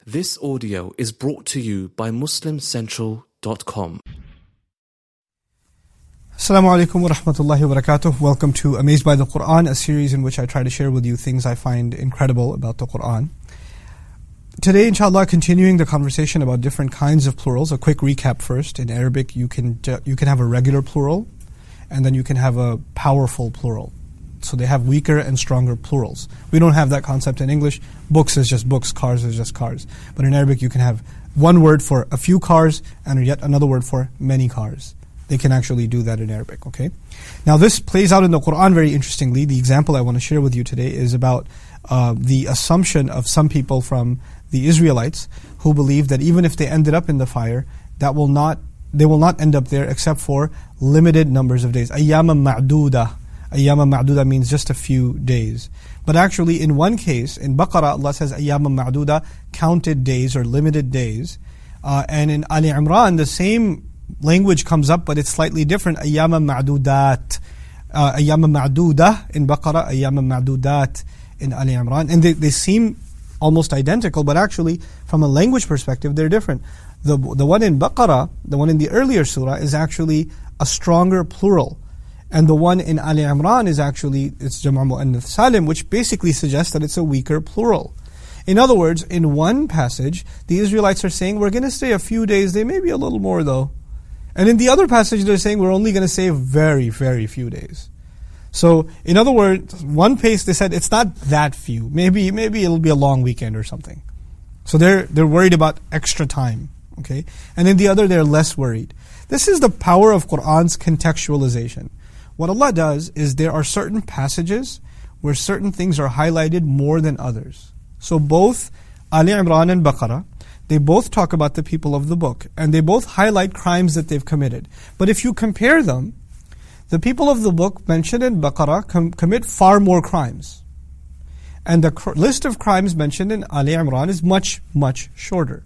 This audio is brought to you by MuslimCentral.com. Assalamu alaikum wa rahmatullahi wa barakatuh. Welcome to Amazed by the Quran, a series in which I try to share with you things I find incredible about the Quran. Today, inshallah, continuing the conversation about different kinds of plurals. A quick recap first. In Arabic, you can have a regular plural, and then you can have a powerful plural. So they have weaker and stronger plurals. We don't have that concept in English. Books is just books, cars is just cars. But in Arabic, you can have one word for a few cars and yet another word for many cars. They can actually do that in Arabic, okay? Now this plays out in the Quran very interestingly. The example I want to share with you today is about the assumption of some people from the Israelites who believe that even if they ended up in the fire, they will not end up there except for limited numbers of days. Ayyama ma'duda. Ayyama ma'duda means just a few days. But actually in one case, in Baqarah, Allah says Ayyama ma'duda, counted days or limited days. And in Ali Imran, the same language comes up, but it's slightly different. Ayyama ma'dudat. Ayyama ma'duda in Baqarah, Ayyama ma'dudat in Ali Imran. And they seem almost identical, but actually from a language perspective, they're different. The one in Baqarah, the one in the earlier surah, is actually a stronger plural. And the one in Ali Imran is actually, it's Jama' Mu'annath Salim, which basically suggests that it's a weaker plural. In other words, in one passage, the Israelites are saying, we're going to stay a few days, they may be a little more though. And in the other passage, they're saying, we're only going to stay very, very few days. So, in other words, one place they said, it's not that few. Maybe it'll be a long weekend or something. So they're worried about extra time, okay? And in the other, they're less worried. This is the power of Qur'an's contextualization. What Allah does is there are certain passages where certain things are highlighted more than others. So both Ali Imran and Baqarah, they both talk about the people of the book, and they both highlight crimes that they've committed. But if you compare them, the people of the book mentioned in Baqarah commit far more crimes. And the list of crimes mentioned in Ali Imran is much, much shorter.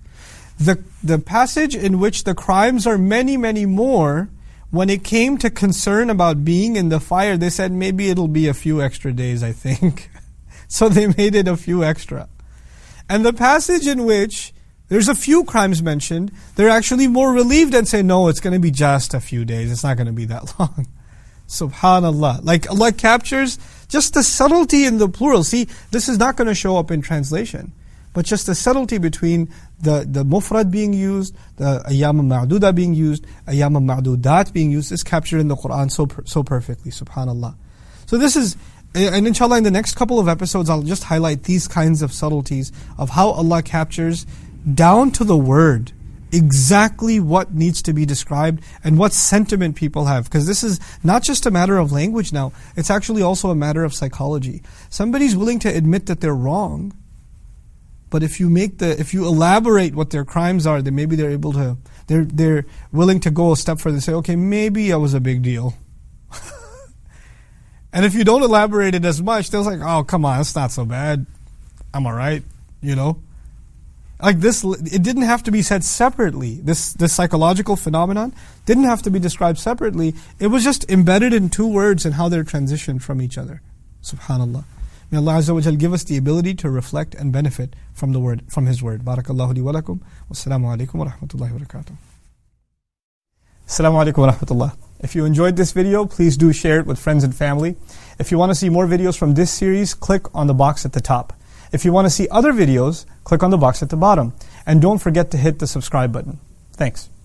The passage in which the crimes are many, many more, when it came to concern about being in the fire, they said maybe it'll be a few extra days, I think. So they made it a few extra. And the passage in which there's a few crimes mentioned, they're actually more relieved and say, no, it's going to be just a few days. It's not going to be that long. Subhanallah. Like Allah captures just the subtlety in the plural. See, this is not going to show up in translation. But just the subtlety between the mufrad being used, the ayyama ma'duda being used, ayyama ma'dudat being used is captured in the Quran so perfectly, subhanallah. So this is, and inshallah in the next couple of episodes I'll just highlight these kinds of subtleties of how Allah captures down to the word exactly what needs to be described and what sentiment people have. Because this is not just a matter of language now, it's actually also a matter of psychology. Somebody's willing to admit that they're wrong, but if you elaborate what their crimes are, then maybe they're willing to go a step further and say, okay, maybe it was a big deal. And if you don't elaborate it as much, they're like, oh, come on, it's not so bad. I'm alright, you know. Like this, it didn't have to be said separately. This psychological phenomenon didn't have to be described separately. It was just embedded in two words and how they're transitioned from each other. Subhanallah. May Allah Azza wa Jal give us the ability to reflect and benefit from the word, from His word. Barakallahu li wa lakum. Wassalamu alaikum wa rahmatullahi wa barakatuh. Assalamu alaikum wa rahmatullah. If you enjoyed this video, please do share it with friends and family. If you want to see more videos from this series, click on the box at the top. If you want to see other videos, click on the box at the bottom. And don't forget to hit the subscribe button. Thanks.